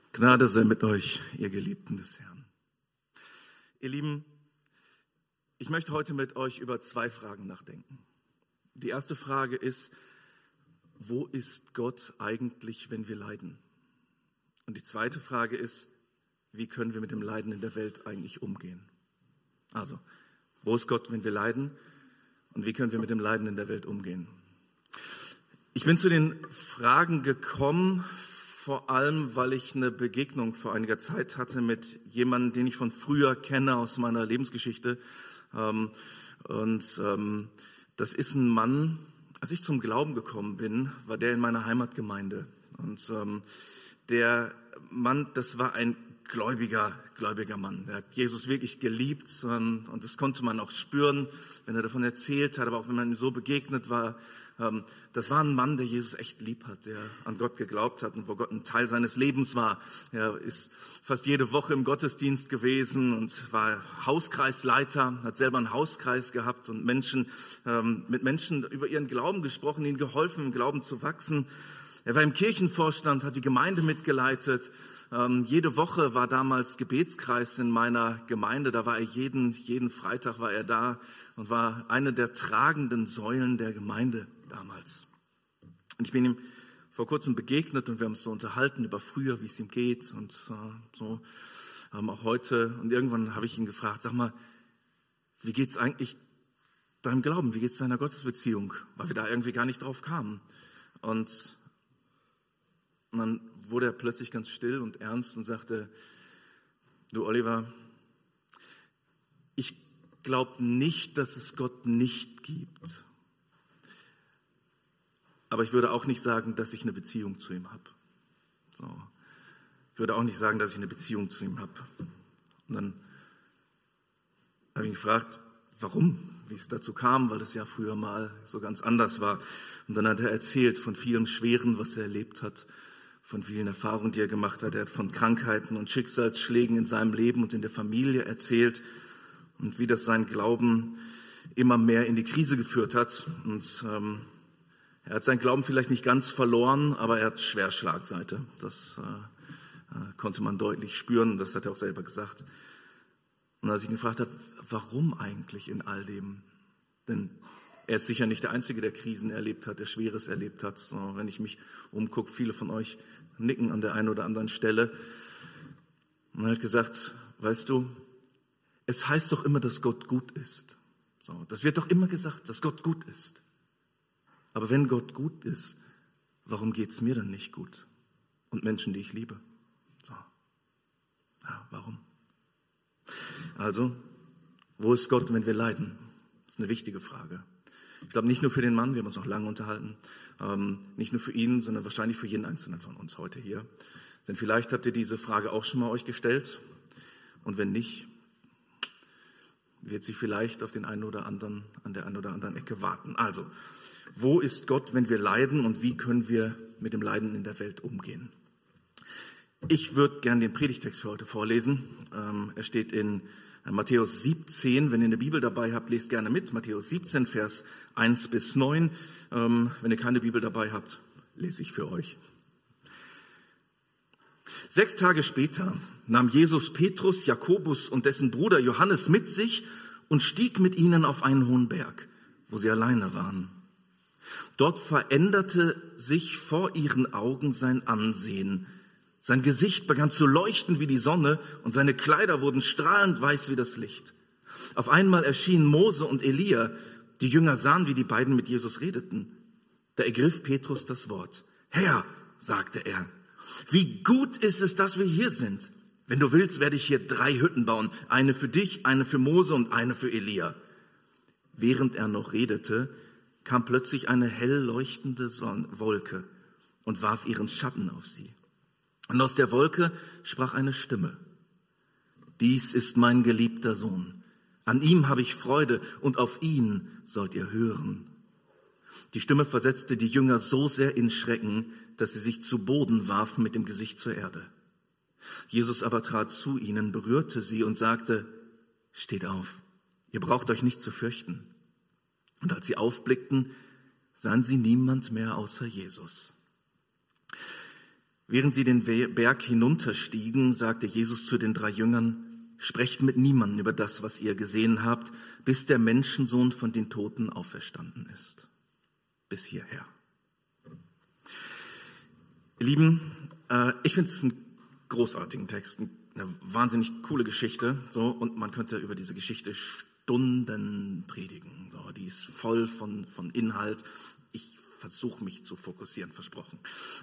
Gnade sei mit euch, ihr Geliebten des Herrn. Ihr Lieben, ich möchte heute mit euch über zwei Fragen nachdenken. Die erste Frage ist, wo ist Gott eigentlich, wenn wir leiden? Und die zweite Frage ist, wie können wir mit dem Leiden in der Welt eigentlich umgehen? Also, wo ist Gott, wenn wir leiden? Und wie können wir mit dem Leiden in der Welt umgehen? Ich bin zu den Fragen gekommen, vor allem, weil ich eine Begegnung vor einiger Zeit hatte mit jemandem, den ich von früher kenne aus meiner Lebensgeschichte. Das ist ein Mann, als ich zum Glauben gekommen bin, war der in meiner Heimatgemeinde. Und der Mann, das war ein gläubiger Mann. Er hat Jesus wirklich geliebt und das konnte man auch spüren, wenn er davon erzählt hat, aber auch wenn man ihm so begegnet war. Das war ein Mann, der Jesus echt lieb hat, der an Gott geglaubt hat und wo Gott ein Teil seines Lebens war. Er ist fast jede Woche im Gottesdienst gewesen und war Hauskreisleiter, hat selber einen Hauskreis gehabt und mit Menschen über ihren Glauben gesprochen, ihnen geholfen, im Glauben zu wachsen. Er war im Kirchenvorstand, hat die Gemeinde mitgeleitet. Jede Woche war damals Gebetskreis in meiner Gemeinde. Da war er jeden Freitag war er da und war eine der tragenden Säulen der Gemeinde damals. Und ich bin ihm vor kurzem begegnet und wir haben uns so unterhalten über früher, wie es ihm geht und so auch heute. Und irgendwann habe ich ihn gefragt, sag mal, wie geht's eigentlich deinem Glauben? Wie geht's deiner Gottesbeziehung? Weil wir da irgendwie gar nicht drauf kamen. Und dann wurde er plötzlich ganz still und ernst und sagte, du Oliver, ich glaube nicht, dass es Gott nicht gibt. Aber ich würde auch nicht sagen, dass ich eine Beziehung zu ihm habe. So. Ich würde auch nicht sagen, dass ich eine Beziehung zu ihm habe. Und dann habe ich ihn gefragt, warum, wie es dazu kam, weil es ja früher mal so ganz anders war. Und dann hat er erzählt von vielem Schweren, was er erlebt hat, von vielen Erfahrungen, die er gemacht hat. Er hat von Krankheiten und Schicksalsschlägen in seinem Leben und in der Familie erzählt und wie das seinen Glauben immer mehr in die Krise geführt hat. Und er hat seinen Glauben vielleicht nicht ganz verloren, aber er hat schwer Schlagseite. Das konnte man deutlich spüren, das hat er auch selber gesagt. Und als ich ihn gefragt habe, warum eigentlich in all dem? Denn er ist sicher nicht der Einzige, der Krisen erlebt hat, der Schweres erlebt hat. So, wenn ich mich umgucke, viele von euch nicken an der einen oder anderen Stelle. Und er hat gesagt, weißt du, es heißt doch immer, dass Gott gut ist. So, das wird doch immer gesagt, dass Gott gut ist. Aber wenn Gott gut ist, warum geht es mir dann nicht gut? Und Menschen, die ich liebe. So. Ja, warum? Also, wo ist Gott, wenn wir leiden? Das ist eine wichtige Frage. Ich glaube, nicht nur für den Mann, wir haben uns noch lange unterhalten, nicht nur für ihn, sondern wahrscheinlich für jeden Einzelnen von uns heute hier. Denn vielleicht habt ihr diese Frage auch schon mal euch gestellt. Und wenn nicht, wird sie vielleicht auf den einen oder anderen, an der einen oder anderen Ecke warten. Also, wo ist Gott, wenn wir leiden und wie können wir mit dem Leiden in der Welt umgehen? Ich würde gerne den Predigtext für heute vorlesen. Er steht in Matthäus 17. Wenn ihr eine Bibel dabei habt, lest gerne mit. Matthäus 17, Vers 1 bis 9. Wenn ihr keine Bibel dabei habt, lese ich für euch. 6 Tage später nahm Jesus Petrus, Jakobus und dessen Bruder Johannes mit sich und stieg mit ihnen auf einen hohen Berg, wo sie alleine waren. Dort veränderte sich vor ihren Augen sein Ansehen. Sein Gesicht begann zu leuchten wie die Sonne und seine Kleider wurden strahlend weiß wie das Licht. Auf einmal erschienen Mose und Elia. Die Jünger sahen, wie die beiden mit Jesus redeten. Da ergriff Petrus das Wort. Herr, sagte er, wie gut ist es, dass wir hier sind. Wenn du willst, werde ich hier 3 Hütten bauen. Eine für dich, eine für Mose und eine für Elia. Während er noch redete, kam plötzlich eine hell leuchtende Wolke und warf ihren Schatten auf sie. Und aus der Wolke sprach eine Stimme. Dies ist mein geliebter Sohn. An ihm habe ich Freude und auf ihn sollt ihr hören. Die Stimme versetzte die Jünger so sehr in Schrecken, dass sie sich zu Boden warfen mit dem Gesicht zur Erde. Jesus aber trat zu ihnen, berührte sie und sagte, steht auf, ihr braucht euch nicht zu fürchten. Und als sie aufblickten, sahen sie niemand mehr außer Jesus. Während sie den Berg hinunterstiegen, sagte Jesus zu den 3 Jüngern: Sprecht mit niemandem über das, was ihr gesehen habt, bis der Menschensohn von den Toten auferstanden ist. Bis hierher. Ihr Lieben, ich finde es einen großartigen Text, eine wahnsinnig coole Geschichte, so, und man könnte über diese Geschichte Stunden predigen. So, die ist voll von Inhalt. Ich versuche mich zu fokussieren, versprochen.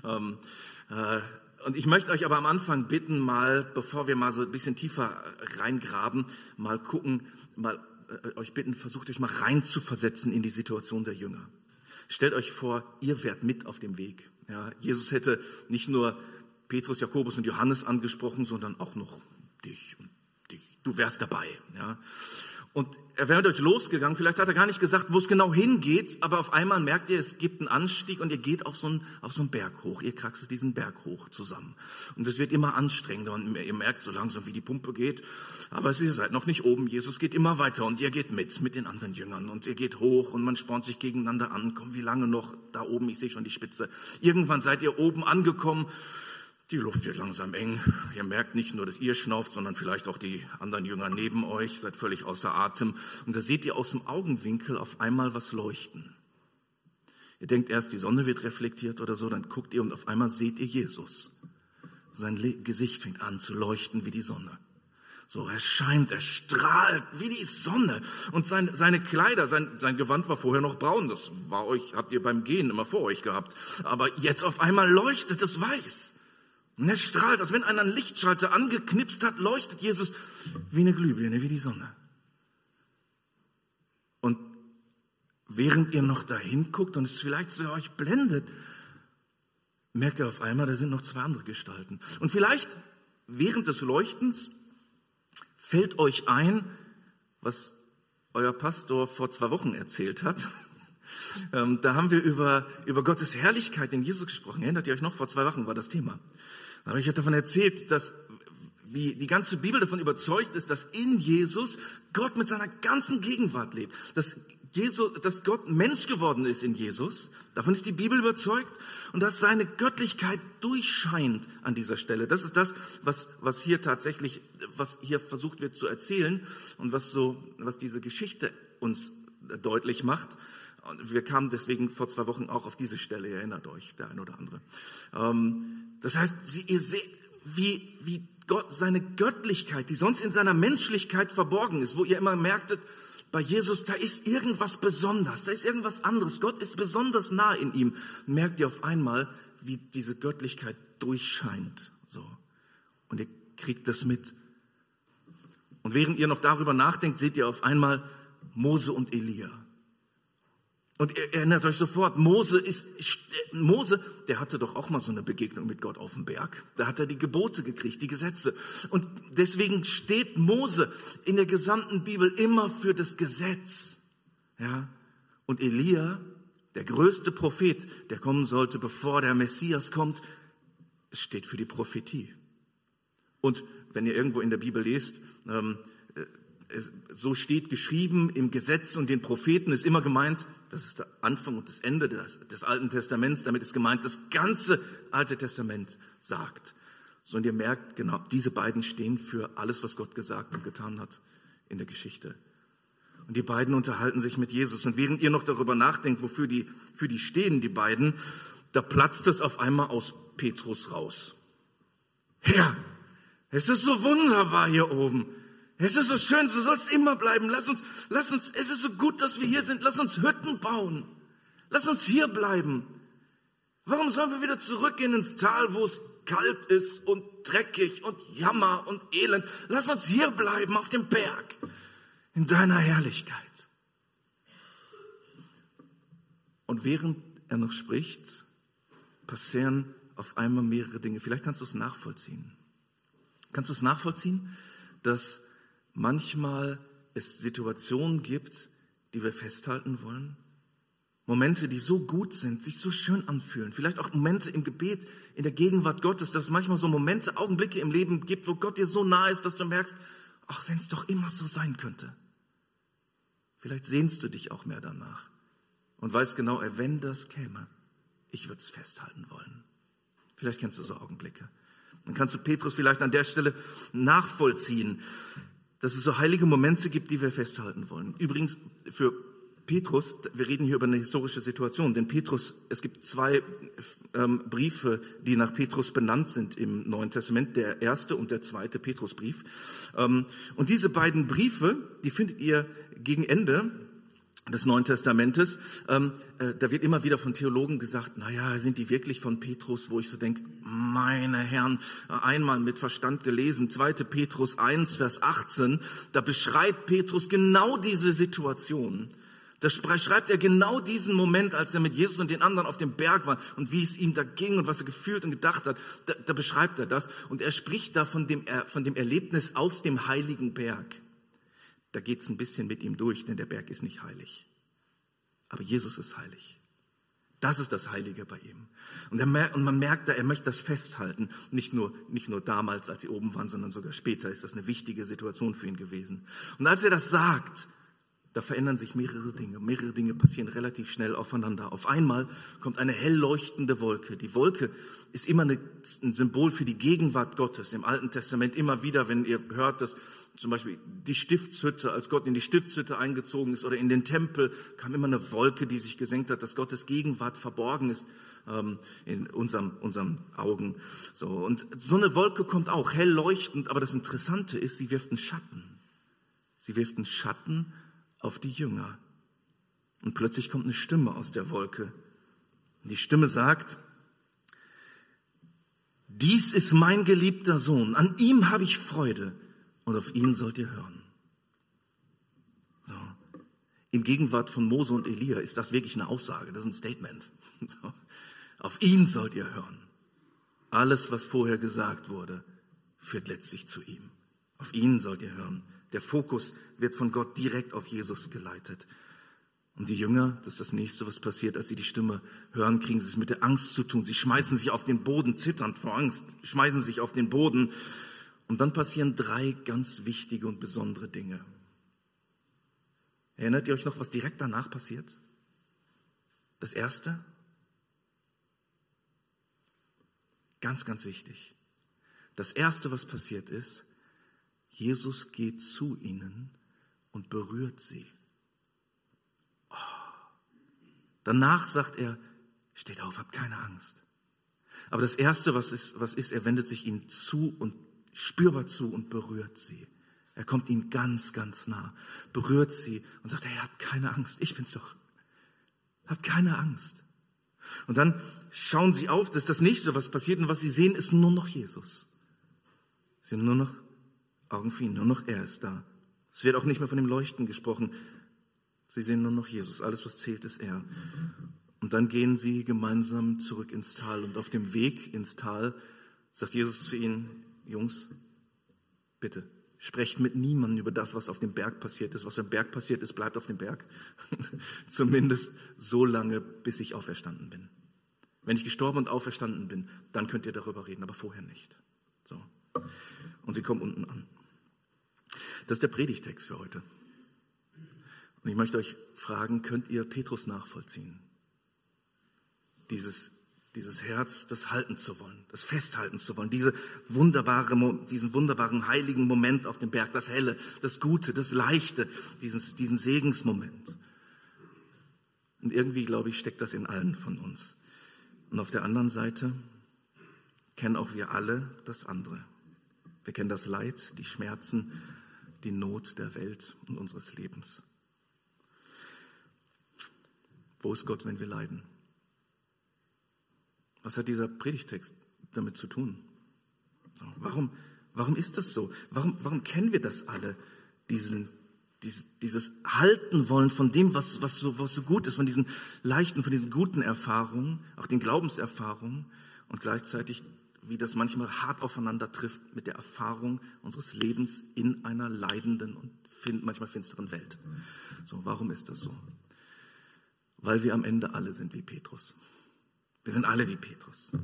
Und ich möchte euch aber am Anfang bitten, mal, bevor wir mal so ein bisschen tiefer reingraben, mal gucken, euch bitten, versucht euch mal reinzuversetzen in die Situation der Jünger. Stellt euch vor, ihr wärt mit auf dem Weg. Ja, Jesus hätte nicht nur Petrus, Jakobus und Johannes angesprochen, sondern auch noch dich und dich. Du wärst dabei. Ja. Und er wäre mit euch losgegangen. Vielleicht hat er gar nicht gesagt, wo es genau hingeht, aber auf einmal merkt ihr, es gibt einen Anstieg und ihr geht auf so einen Berg hoch. Ihr kraxelt diesen Berg hoch zusammen. Und es wird immer anstrengender und ihr merkt so langsam, wie die Pumpe geht. Aber ihr seid noch nicht oben. Jesus geht immer weiter und ihr geht mit den anderen Jüngern. Und ihr geht hoch und man spornt sich gegeneinander an. Komm, wie lange noch da oben? Ich sehe schon die Spitze. Irgendwann seid ihr oben angekommen. Die Luft wird langsam eng. Ihr merkt nicht nur, dass ihr schnauft, sondern vielleicht auch die anderen Jünger neben euch. Seid völlig außer Atem. Und da seht ihr aus dem Augenwinkel auf einmal was leuchten. Ihr denkt erst, die Sonne wird reflektiert oder so. Dann guckt ihr und auf einmal seht ihr Jesus. Sein Gesicht fängt an zu leuchten wie die Sonne. So, er scheint, er strahlt wie die Sonne. Und seine Kleider, sein Gewand war vorher noch braun. Das habt ihr beim Gehen immer vor euch gehabt. Aber jetzt auf einmal leuchtet es weiß. Und er strahlt, als wenn einer einen Lichtschalter angeknipst hat, leuchtet Jesus wie eine Glühbirne, wie die Sonne. Und während ihr noch dahin guckt und es vielleicht so euch blendet, merkt ihr auf einmal, da sind noch 2 andere Gestalten. Und vielleicht während des Leuchtens fällt euch ein, was euer Pastor vor 2 Wochen erzählt hat. Da haben wir über Gottes Herrlichkeit in Jesus gesprochen. Erinnert ihr euch noch? Vor 2 Wochen war das Thema. Da habe ich davon erzählt, dass wie die ganze Bibel davon überzeugt ist, dass in Jesus Gott mit seiner ganzen Gegenwart lebt. Dass Gott Mensch geworden ist in Jesus. Davon ist die Bibel überzeugt. Und dass seine Göttlichkeit durchscheint an dieser Stelle. Das ist das, was hier versucht wird zu erzählen und was diese Geschichte uns deutlich macht. Und wir kamen deswegen vor 2 Wochen auch auf diese Stelle, ihr erinnert euch, der eine oder andere. Das heißt, ihr seht, wie Gott seine Göttlichkeit, die sonst in seiner Menschlichkeit verborgen ist, wo ihr immer merktet, bei Jesus, da ist irgendwas Besonderes, da ist irgendwas anderes. Gott ist besonders nah in ihm. Merkt ihr auf einmal, wie diese Göttlichkeit durchscheint. So. Und ihr kriegt das mit. Und während ihr noch darüber nachdenkt, seht ihr auf einmal Mose und Elia. Und ihr erinnert euch sofort, Mose, der hatte doch auch mal so eine Begegnung mit Gott auf dem Berg. Da hat er die Gebote gekriegt, die Gesetze. Und deswegen steht Mose in der gesamten Bibel immer für das Gesetz. Ja? Und Elia, der größte Prophet, der kommen sollte, bevor der Messias kommt, steht für die Prophetie. Und wenn ihr irgendwo in der Bibel lest, so steht geschrieben im Gesetz und den Propheten, ist immer gemeint, das ist der Anfang und das Ende des Alten Testaments, damit ist gemeint, das ganze Alte Testament sagt. So, und ihr merkt, genau, diese beiden stehen für alles, was Gott gesagt und getan hat in der Geschichte. Und die beiden unterhalten sich mit Jesus. Und während ihr noch darüber nachdenkt, für die stehen, die beiden, da platzt es auf einmal aus Petrus raus. Herr, es ist so wunderbar hier oben. Es ist so schön, so soll es immer bleiben. Lass uns, es ist so gut, dass wir hier sind. Lass uns Hütten bauen. Lass uns hier bleiben. Warum sollen wir wieder zurückgehen ins Tal, wo es kalt ist und dreckig und Jammer und Elend? Lass uns hier bleiben, auf dem Berg, in deiner Herrlichkeit. Und während er noch spricht, passieren auf einmal mehrere Dinge. Vielleicht kannst du es nachvollziehen. Kannst du es nachvollziehen, dass manchmal es Situationen gibt, die wir festhalten wollen? Momente, die so gut sind, sich so schön anfühlen. Vielleicht auch Momente im Gebet, in der Gegenwart Gottes, dass es manchmal so Momente, Augenblicke im Leben gibt, wo Gott dir so nahe ist, dass du merkst, ach, wenn es doch immer so sein könnte. Vielleicht sehnst du dich auch mehr danach und weißt genau, wenn das käme, ich würde es festhalten wollen. Vielleicht kennst du so Augenblicke. Dann kannst du Petrus vielleicht an der Stelle nachvollziehen, dass es so heilige Momente gibt, die wir festhalten wollen. Übrigens für Petrus, wir reden hier über eine historische Situation, denn Petrus, es gibt 2 Briefe, die nach Petrus benannt sind im Neuen Testament, der erste und der zweite Petrusbrief. Und diese beiden Briefe, die findet ihr gegen Ende des Neuen Testamentes. Da wird immer wieder von Theologen gesagt, naja, sind die wirklich von Petrus, wo ich so denke, meine Herren, einmal mit Verstand gelesen, 2. Petrus 1, Vers 18, da beschreibt Petrus genau diese Situation. Da schreibt er genau diesen Moment, als er mit Jesus und den anderen auf dem Berg war und wie es ihm da ging und was er gefühlt und gedacht hat. Da beschreibt er das und er spricht da von dem Erlebnis auf dem heiligen Berg. Da geht es ein bisschen mit ihm durch, denn der Berg ist nicht heilig. Aber Jesus ist heilig. Das ist das Heilige bei ihm. Und man merkt da, er möchte das festhalten. Nicht nur damals, als sie oben waren, sondern sogar später ist das eine wichtige Situation für ihn gewesen. Und als er das sagt, da verändern sich mehrere Dinge. Mehrere Dinge passieren relativ schnell aufeinander. Auf einmal kommt eine hell leuchtende Wolke. Die Wolke ist immer ein Symbol für die Gegenwart Gottes. Im Alten Testament immer wieder, wenn ihr hört, dass zum Beispiel die Stiftshütte, als Gott in die Stiftshütte eingezogen ist oder in den Tempel, kam immer eine Wolke, die sich gesenkt hat, dass Gottes Gegenwart verborgen ist in unseren Augen. So, und so eine Wolke kommt auch hell leuchtend, aber das Interessante ist, sie wirft einen Schatten. Sie wirft einen Schatten auf die Jünger. Und plötzlich kommt eine Stimme aus der Wolke. Und die Stimme sagt, dies ist mein geliebter Sohn, an ihm habe ich Freude und auf ihn sollt ihr hören. So. In Gegenwart von Mose und Elia ist das wirklich eine Aussage, das ist ein Statement. So. Auf ihn sollt ihr hören. Alles, was vorher gesagt wurde, führt letztlich zu ihm. Auf ihn sollt ihr hören. Der Fokus wird von Gott direkt auf Jesus geleitet. Und die Jünger, das ist das Nächste, was passiert, als sie die Stimme hören, kriegen sie es mit der Angst zu tun. Sie schmeißen sich auf den Boden, zitternd vor Angst, schmeißen sich auf den Boden. Und dann passieren 3 ganz wichtige und besondere Dinge. Erinnert ihr euch noch, was direkt danach passiert? Das Erste? Ganz, ganz wichtig. Das Erste, was passiert ist, Jesus geht zu ihnen und berührt sie. Oh. Danach sagt er, steht auf, habt keine Angst. Aber das Erste, was ist, er wendet sich ihnen zu und spürbar zu und berührt sie. Er kommt ihnen ganz, ganz nah, berührt sie und sagt, hey, habt keine Angst, ich bin's doch. Habt keine Angst. Und dann schauen sie auf, das ist das Nächste, was passiert, und was sie sehen, ist nur noch Jesus. Sie haben nur noch Augen für ihn, nur noch er ist da. Es wird auch nicht mehr von dem Leuchten gesprochen. Sie sehen nur noch Jesus, alles was zählt ist er. Und dann gehen sie gemeinsam zurück ins Tal und auf dem Weg ins Tal sagt Jesus zu ihnen, Jungs, bitte, sprecht mit niemandem über das, was auf dem Berg passiert ist. Was am Berg passiert ist, bleibt auf dem Berg. Zumindest so lange, bis ich auferstanden bin. Wenn ich gestorben und auferstanden bin, dann könnt ihr darüber reden, aber vorher nicht. So. Und sie kommen unten an. Das ist der Predigtext für heute. Und ich möchte euch fragen, könnt ihr Petrus nachvollziehen? Dieses Herz, das halten zu wollen, das festhalten zu wollen, diesen wunderbaren heiligen Moment auf dem Berg, das Helle, das Gute, das Leichte, diesen Segensmoment. Und irgendwie, glaube ich, steckt das in allen von uns. Und auf der anderen Seite kennen auch wir alle das andere. Wir kennen das Leid, die Schmerzen, die Not der Welt und unseres Lebens. Wo ist Gott, wenn wir leiden? Was hat dieser Predigtext damit zu tun? Warum ist das so? Warum kennen wir das alle? Dieses Halten wollen von dem, was so gut ist, von diesen leichten, von diesen guten Erfahrungen, auch den Glaubenserfahrungen und gleichzeitig, wie das manchmal hart aufeinander trifft mit der Erfahrung unseres Lebens in einer leidenden und manchmal finsteren Welt. So, warum ist das so? Weil wir am Ende alle sind wie Petrus. Wir sind alle wie Petrus.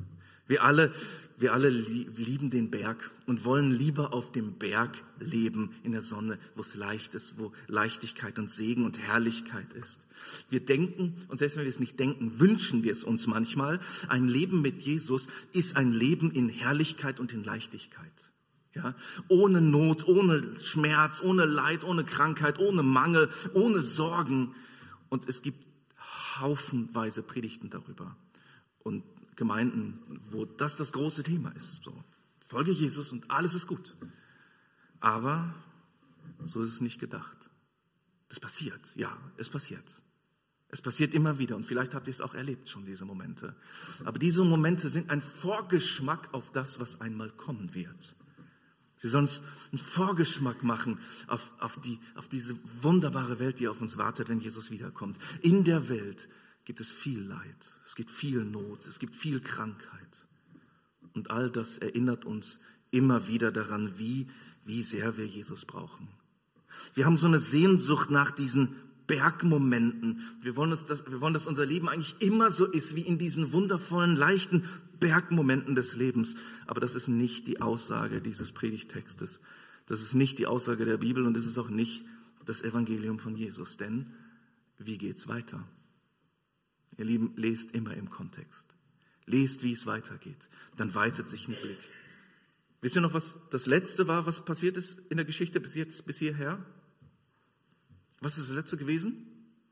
Wir alle lieben den Berg und wollen lieber auf dem Berg leben, in der Sonne, wo es leicht ist, wo Leichtigkeit und Segen und Herrlichkeit ist. Wir denken, und selbst wenn wir es nicht denken, wünschen wir es uns manchmal, ein Leben mit Jesus ist ein Leben in Herrlichkeit und in Leichtigkeit. Ja? Ohne Not, ohne Schmerz, ohne Leid, ohne Krankheit, ohne Mangel, ohne Sorgen. Und es gibt haufenweise Predigten darüber. Und Gemeinden, wo das große Thema ist. So, folge Jesus und alles ist gut. Aber so ist es nicht gedacht. Das passiert, ja, es passiert. Es passiert immer wieder und vielleicht habt ihr es auch erlebt schon, diese Momente. Aber diese Momente sind ein Vorgeschmack auf das, was einmal kommen wird. Sie sollen uns einen Vorgeschmack machen auf diese wunderbare Welt, die auf uns wartet, wenn Jesus wiederkommt. In der Welt gibt es viel Leid, es gibt viel Not, es gibt viel Krankheit. Und all das erinnert uns immer wieder daran, wie sehr wir Jesus brauchen. Wir haben so eine Sehnsucht nach diesen Bergmomenten. Wir wollen, dass unser Leben eigentlich immer so ist, wie in diesen wundervollen, leichten Bergmomenten des Lebens. Aber das ist nicht die Aussage dieses Predigttextes. Das ist nicht die Aussage der Bibel und es ist auch nicht das Evangelium von Jesus. Denn wie geht's weiter? Ihr Lieben, lest immer im Kontext. Lest, wie es weitergeht. Dann weitet sich ein Blick. Wisst ihr noch, was das Letzte war, was passiert ist in der Geschichte bis hierher? Was ist das Letzte gewesen?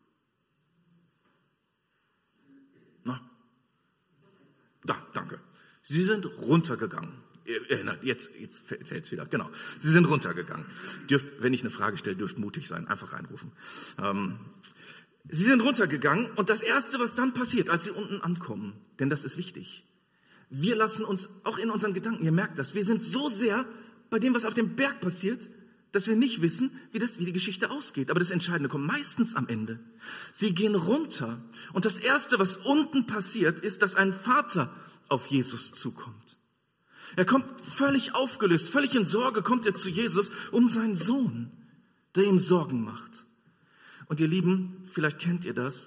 Na? Da, danke. Sie sind runtergegangen. Ihr erinnert, jetzt fällt es wieder. Genau. Sie sind runtergegangen. Wenn ich eine Frage stelle, dürft mutig sein. Einfach reinrufen. Sie sind runtergegangen und das Erste, was dann passiert, als sie unten ankommen, denn das ist wichtig, wir lassen uns auch in unseren Gedanken, ihr merkt das, wir sind so sehr bei dem, was auf dem Berg passiert, dass wir nicht wissen, wie die Geschichte ausgeht. Aber das Entscheidende kommt meistens am Ende. Sie gehen runter und das Erste, was unten passiert, ist, dass ein Vater auf Jesus zukommt. Er kommt völlig aufgelöst, völlig in Sorge, kommt er zu Jesus um seinen Sohn, der ihm Sorgen macht. Und ihr Lieben, vielleicht kennt ihr das,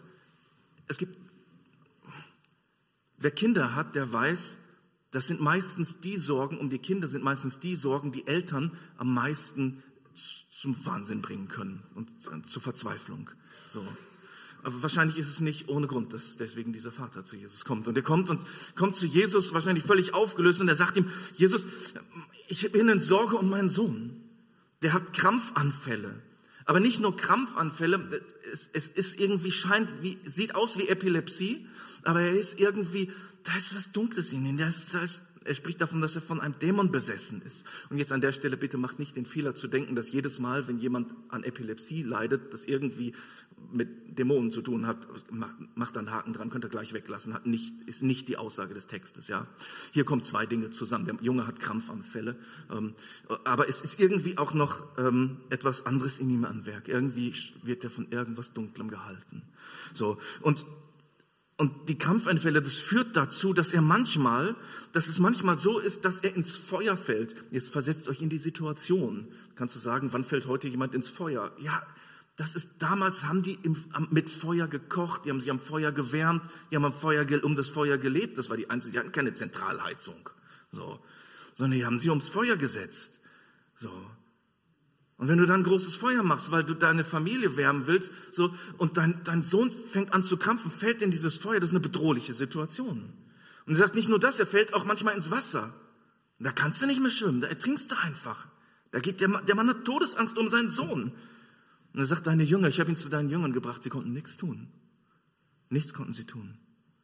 wer Kinder hat, der weiß, das sind meistens die Sorgen, um die Kinder sind meistens die Sorgen, die Eltern am meisten zum Wahnsinn bringen können und zur Verzweiflung. So. Aber wahrscheinlich ist es nicht ohne Grund, dass deswegen dieser Vater zu Jesus kommt. Und er kommt zu Jesus wahrscheinlich völlig aufgelöst und er sagt ihm, Jesus, ich bin in Sorge um meinen Sohn. Der hat Krampfanfälle. Aber nicht nur Krampfanfälle, es ist irgendwie sieht aus wie Epilepsie, aber er ist irgendwie, da ist was Dunkles in ihm. Er spricht davon, dass er von einem Dämon besessen ist. Und jetzt an der Stelle bitte macht nicht den Fehler zu denken, dass jedes Mal, wenn jemand an Epilepsie leidet, das irgendwie mit Dämonen zu tun hat. Macht da einen Haken dran, könnt ihr gleich weglassen. Ist nicht die Aussage des Textes. Ja? Hier kommen zwei Dinge zusammen. Der Junge hat Krampfanfälle, aber es ist irgendwie auch noch etwas anderes in ihm an Werk. Irgendwie wird er von irgendwas Dunklem gehalten. So, und die Krampfanfälle, das führt dazu, dass es manchmal so ist, dass er ins Feuer fällt. Jetzt versetzt euch in die Situation. Kannst du sagen, wann fällt heute jemand ins Feuer? Ja, damals haben die mit Feuer gekocht, die haben sich am Feuer gewärmt, die haben um das Feuer gelebt. Das war die hatten keine Zentralheizung, so, sondern die haben sich ums Feuer gesetzt. So. Und wenn du dann ein großes Feuer machst, weil du deine Familie wärmen willst, so, und dein Sohn fängt an zu krampfen, fällt in dieses Feuer, das ist eine bedrohliche Situation. Und er sagt nicht nur das, er fällt auch manchmal ins Wasser. Da kannst du nicht mehr schwimmen, da ertrinkst du einfach. Da geht der Mann hat Todesangst um seinen Sohn. Und er sagt, deine Jünger, ich habe ihn zu deinen Jüngern gebracht, sie konnten nichts tun. Nichts konnten sie tun.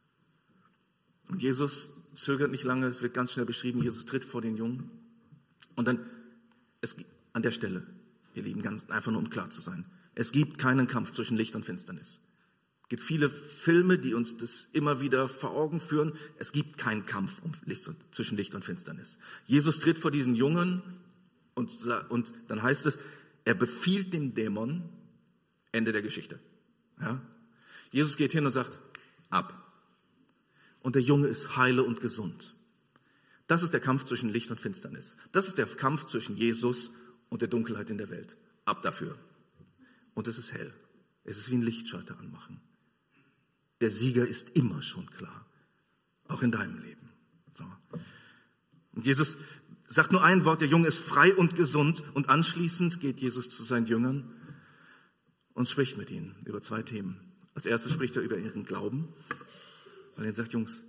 Und Jesus zögert nicht lange, es wird ganz schnell beschrieben, Jesus tritt vor den Jungen. Und dann, an der Stelle, ihr Lieben, ganz einfach nur um klar zu sein, es gibt keinen Kampf zwischen Licht und Finsternis. Es gibt viele Filme, die uns das immer wieder vor Augen führen. Es gibt keinen Kampf zwischen Licht und Finsternis. Jesus tritt vor diesen Jungen und dann heißt es, er befiehlt dem Dämon, Ende der Geschichte. Ja? Jesus geht hin und sagt, ab. Und der Junge ist heile und gesund. Das ist der Kampf zwischen Licht und Finsternis. Das ist der Kampf zwischen Jesus und der Dunkelheit in der Welt. Ab dafür. Und es ist hell. Es ist wie ein Lichtschalter anmachen. Der Sieger ist immer schon klar. Auch in deinem Leben. So. Und Jesus sagt nur ein Wort, der Junge ist frei und gesund. Und anschließend geht Jesus zu seinen Jüngern und spricht mit ihnen über 2 Themen. Als erstes spricht er über ihren Glauben, weil er sagt, Jungs,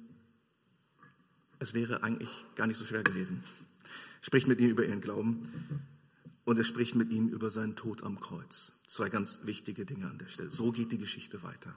es wäre eigentlich gar nicht so schwer gewesen. Er spricht mit ihnen über ihren Glauben und er spricht mit ihnen über seinen Tod am Kreuz. 2 ganz wichtige Dinge an der Stelle. So geht die Geschichte weiter.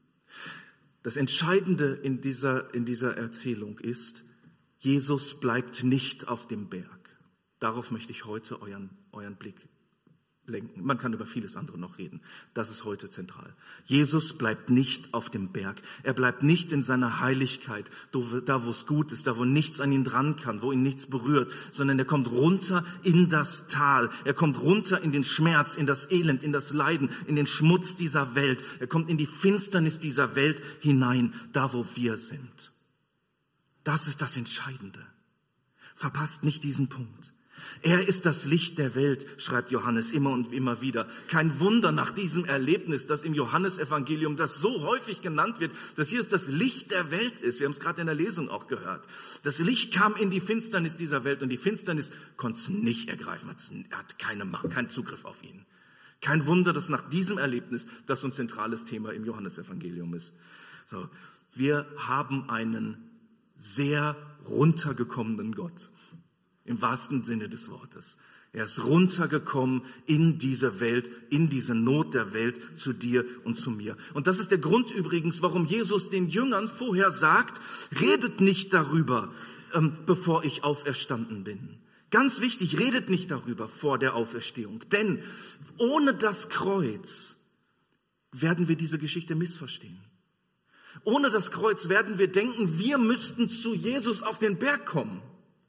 Das Entscheidende in dieser Erzählung ist, Jesus bleibt nicht auf dem Berg. Darauf möchte ich heute euren Blick lenken. Man kann über vieles andere noch reden. Das ist heute zentral. Jesus bleibt nicht auf dem Berg. Er bleibt nicht in seiner Heiligkeit, da wo es gut ist, da wo nichts an ihn dran kann, wo ihn nichts berührt, sondern er kommt runter in das Tal. Er kommt runter in den Schmerz, in das Elend, in das Leiden, in den Schmutz dieser Welt. Er kommt in die Finsternis dieser Welt hinein, da wo wir sind. Das ist das Entscheidende. Verpasst nicht diesen Punkt. Er ist das Licht der Welt, schreibt Johannes immer und immer wieder. Kein Wunder nach diesem Erlebnis, dass im Johannesevangelium das so häufig genannt wird, dass Jesus das Licht der Welt ist. Wir haben es gerade in der Lesung auch gehört. Das Licht kam in die Finsternis dieser Welt und die Finsternis konnte es nicht ergreifen. Er hat keinen Zugriff auf ihn. Kein Wunder, dass nach diesem Erlebnis das so ein zentrales Thema im Johannesevangelium ist. So, wir haben einen sehr runtergekommenen Gott. Im wahrsten Sinne des Wortes. Er ist runtergekommen in diese Welt, in diese Not der Welt, zu dir und zu mir. Und das ist der Grund übrigens, warum Jesus den Jüngern vorher sagt, redet nicht darüber, bevor ich auferstanden bin. Ganz wichtig, redet nicht darüber vor der Auferstehung. Denn ohne das Kreuz werden wir diese Geschichte missverstehen. Ohne das Kreuz werden wir denken, wir müssten zu Jesus auf den Berg kommen.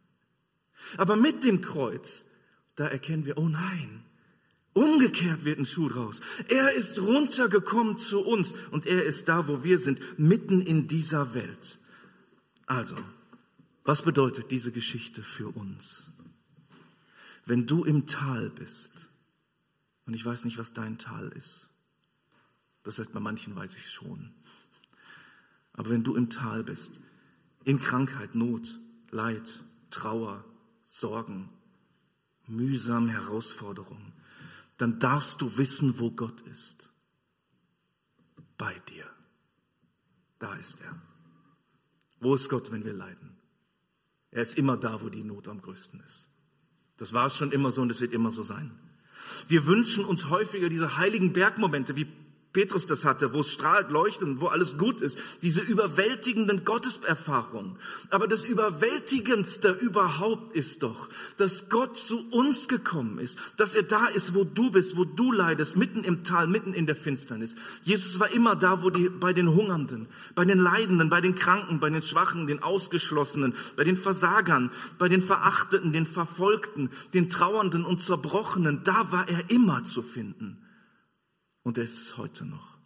Aber mit dem Kreuz, da erkennen wir, oh nein, umgekehrt wird ein Schuh draus. Er ist runtergekommen zu uns und er ist da, wo wir sind, mitten in dieser Welt. Also, was bedeutet diese Geschichte für uns? Wenn du im Tal bist, und ich weiß nicht, was dein Tal ist, das heißt, bei manchen weiß ich es schon, aber wenn du im Tal bist, in Krankheit, Not, Leid, Trauer, Sorgen, mühsam, Herausforderungen, dann darfst du wissen, wo Gott ist. Bei dir. Da ist er. Wo ist Gott, wenn wir leiden? Er ist immer da, wo die Not am größten ist. Das war es schon immer so und es wird immer so sein. Wir wünschen uns häufiger diese heiligen Bergmomente, wie Petrus das hatte, wo es strahlt, leuchtet und wo alles gut ist, diese überwältigenden Gotteserfahrungen. Aber das Überwältigendste überhaupt ist doch, dass Gott zu uns gekommen ist, dass er da ist, wo du bist, wo du leidest, mitten im Tal, mitten in der Finsternis. Jesus war immer da, bei den Hungernden, bei den Leidenden, bei den Kranken, bei den Schwachen, den Ausgeschlossenen, bei den Versagern, bei den Verachteten, den Verfolgten, den Trauernden und Zerbrochenen. Da war er immer zu finden. Und er ist es heute noch.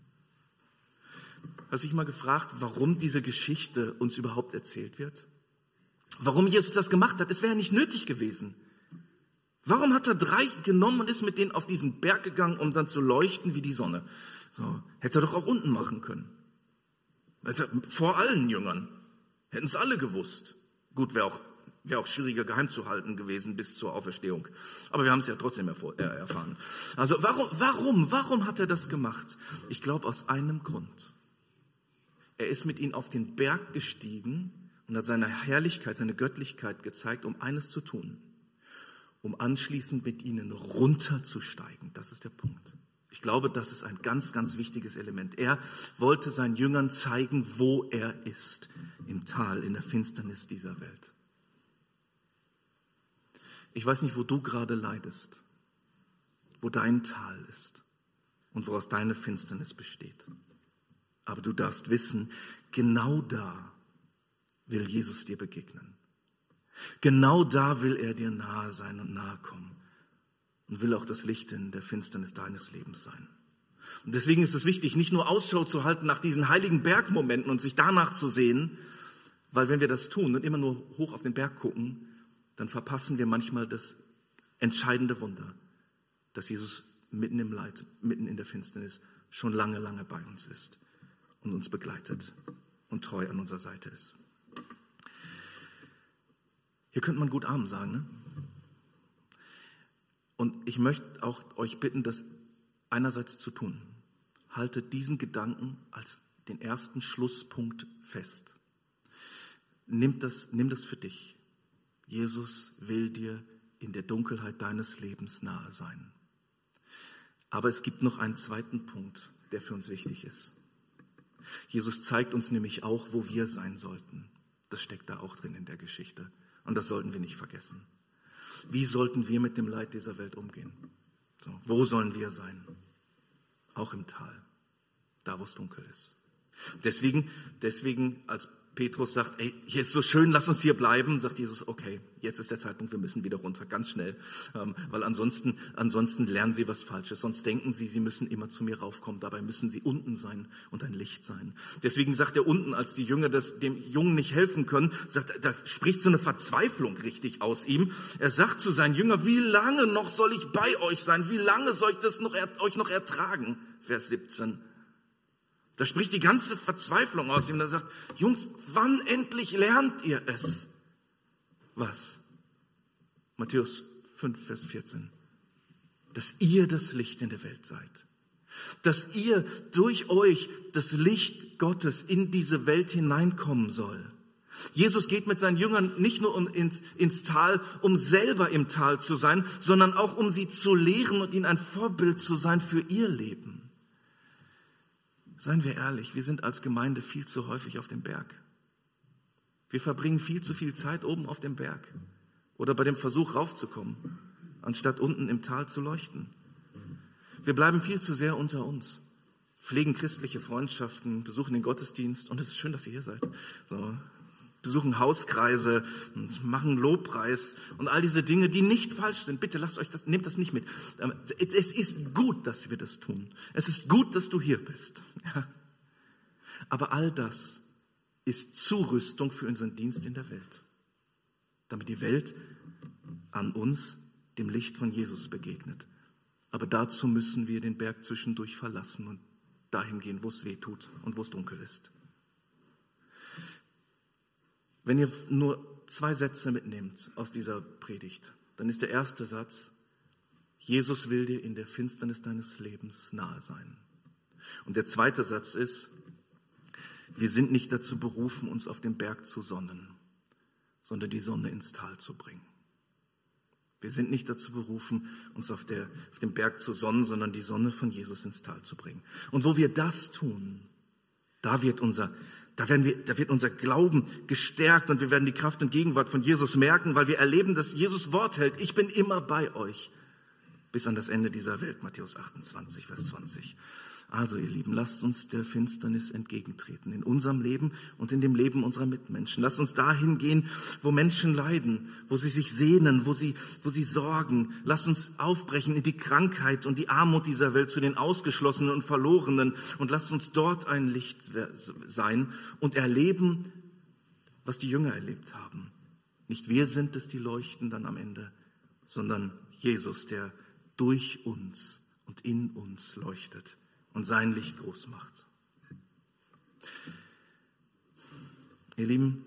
Hast du dich mal gefragt, warum diese Geschichte uns überhaupt erzählt wird? Warum Jesus das gemacht hat? Es wäre ja nicht nötig gewesen. Warum hat er 3 genommen und ist mit denen auf diesen Berg gegangen, um dann zu leuchten wie die Sonne? So, hätte er doch auch unten machen können. Vor allen Jüngern. Hätten es alle gewusst. Gut, wäre auch schwieriger geheim zu halten gewesen bis zur Auferstehung. Aber wir haben es ja trotzdem erfahren. Also warum hat er das gemacht? Ich glaube aus einem Grund. Er ist mit ihnen auf den Berg gestiegen und hat seine Herrlichkeit, seine Göttlichkeit gezeigt, um eines zu tun. Um anschließend mit ihnen runterzusteigen. Das ist der Punkt. Ich glaube, das ist ein ganz, ganz wichtiges Element. Er wollte seinen Jüngern zeigen, wo er ist. Im Tal, in der Finsternis dieser Welt. Ich weiß nicht, wo du gerade leidest, wo dein Tal ist und woraus deine Finsternis besteht. Aber du darfst wissen, genau da will Jesus dir begegnen. Genau da will er dir nahe sein und nahe kommen und will auch das Licht in der Finsternis deines Lebens sein. Und deswegen ist es wichtig, nicht nur Ausschau zu halten nach diesen heiligen Bergmomenten und sich danach zu sehen, weil wenn wir das tun und immer nur hoch auf den Berg gucken, dann verpassen wir manchmal das entscheidende Wunder, dass Jesus mitten im Leid, mitten in der Finsternis schon lange, lange bei uns ist und uns begleitet und treu an unserer Seite ist. Hier könnte man gut Amen sagen, ne? Und ich möchte auch euch bitten, das einerseits zu tun. Haltet diesen Gedanken als den ersten Schlusspunkt fest. Nimm das für dich. Jesus will dir in der Dunkelheit deines Lebens nahe sein. Aber es gibt noch einen zweiten Punkt, der für uns wichtig ist. Jesus zeigt uns nämlich auch, wo wir sein sollten. Das steckt da auch drin in der Geschichte. Und das sollten wir nicht vergessen. Wie sollten wir mit dem Leid dieser Welt umgehen? So, wo sollen wir sein? Auch im Tal, da wo es dunkel ist. Deswegen, als Petrus sagt, ey, hier ist so schön, lass uns hier bleiben, sagt Jesus, okay, jetzt ist der Zeitpunkt, wir müssen wieder runter, ganz schnell, weil ansonsten lernen sie was Falsches, sonst denken sie müssen immer zu mir raufkommen, dabei müssen sie unten sein und ein Licht sein. Deswegen sagt er unten, als die Jünger dem Jungen nicht helfen können, da spricht so eine Verzweiflung richtig aus ihm. Er sagt zu seinen Jüngern, wie lange noch soll ich bei euch sein, wie lange soll ich das euch noch ertragen? Vers 17. Da spricht die ganze Verzweiflung aus ihm. Er sagt, Jungs, wann endlich lernt ihr es? Was? Matthäus 5, Vers 14. Dass ihr das Licht in der Welt seid. Dass ihr durch euch das Licht Gottes in diese Welt hineinkommen soll. Jesus geht mit seinen Jüngern nicht nur ins Tal, um selber im Tal zu sein, sondern auch um sie zu lehren und ihnen ein Vorbild zu sein für ihr Leben. Seien wir ehrlich, wir sind als Gemeinde viel zu häufig auf dem Berg. Wir verbringen viel zu viel Zeit oben auf dem Berg oder bei dem Versuch raufzukommen, anstatt unten im Tal zu leuchten. Wir bleiben viel zu sehr unter uns, pflegen christliche Freundschaften, besuchen den Gottesdienst und es ist schön, dass ihr hier seid. So, besuchen Hauskreise und machen Lobpreis und all diese Dinge, die nicht falsch sind. Bitte nehmt das nicht mit. Es ist gut, dass wir das tun. Es ist gut, dass du hier bist. Ja. Aber all das ist Zurüstung für unseren Dienst in der Welt. Damit die Welt an uns, dem Licht von Jesus, begegnet. Aber dazu müssen wir den Berg zwischendurch verlassen und dahin gehen, wo es weh tut und wo es dunkel ist. Wenn ihr nur 2 Sätze mitnehmt aus dieser Predigt, dann ist der erste Satz, Jesus will dir in der Finsternis deines Lebens nahe sein. Und der zweite Satz ist, wir sind nicht dazu berufen, uns auf dem Berg zu sonnen, sondern die Sonne ins Tal zu bringen. Wir sind nicht dazu berufen, uns auf dem Berg zu sonnen, sondern die Sonne von Jesus ins Tal zu bringen. Und wo wir das tun, da wird unser Glauben gestärkt und wir werden die Kraft und Gegenwart von Jesus merken, weil wir erleben, dass Jesus Wort hält. Ich bin immer bei euch bis an das Ende dieser Welt. Matthäus 28, Vers 20. Also ihr Lieben, lasst uns der Finsternis entgegentreten in unserem Leben und in dem Leben unserer Mitmenschen. Lasst uns dahin gehen, wo Menschen leiden, wo sie sich sehnen, wo sie sorgen. Lasst uns aufbrechen in die Krankheit und die Armut dieser Welt zu den Ausgeschlossenen und Verlorenen und lasst uns dort ein Licht sein und erleben, was die Jünger erlebt haben. Nicht wir sind es, die leuchten dann am Ende, sondern Jesus, der durch uns und in uns leuchtet und sein Licht groß macht. Ihr Lieben,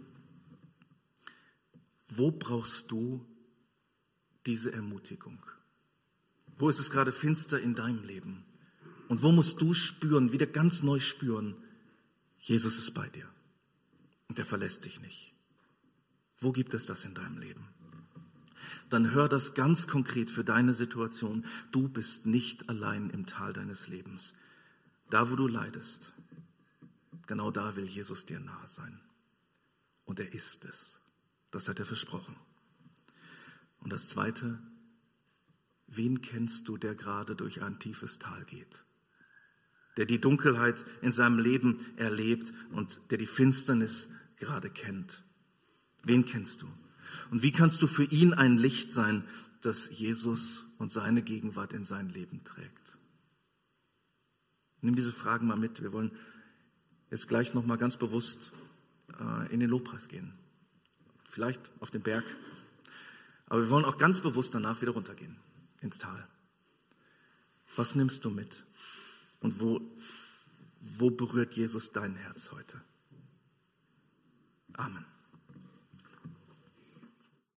wo brauchst du diese Ermutigung? Wo ist es gerade finster in deinem Leben? Und wo musst du spüren, wieder ganz neu spüren, Jesus ist bei dir und er verlässt dich nicht? Wo gibt es das in deinem Leben? Dann hör das ganz konkret für deine Situation. Du bist nicht allein im Tal deines Lebens. Da, wo du leidest, genau da will Jesus dir nahe sein. Und er ist es. Das hat er versprochen. Und das Zweite, wen kennst du, der gerade durch ein tiefes Tal geht? Der die Dunkelheit in seinem Leben erlebt und der die Finsternis gerade kennt. Wen kennst du? Und wie kannst du für ihn ein Licht sein, das Jesus und seine Gegenwart in sein Leben trägt? Nimm diese Fragen mal mit. Wir wollen jetzt gleich nochmal ganz bewusst in den Lobpreis gehen. Vielleicht auf den Berg. Aber wir wollen auch ganz bewusst danach wieder runtergehen ins Tal. Was nimmst du mit? Und wo berührt Jesus dein Herz heute? Amen.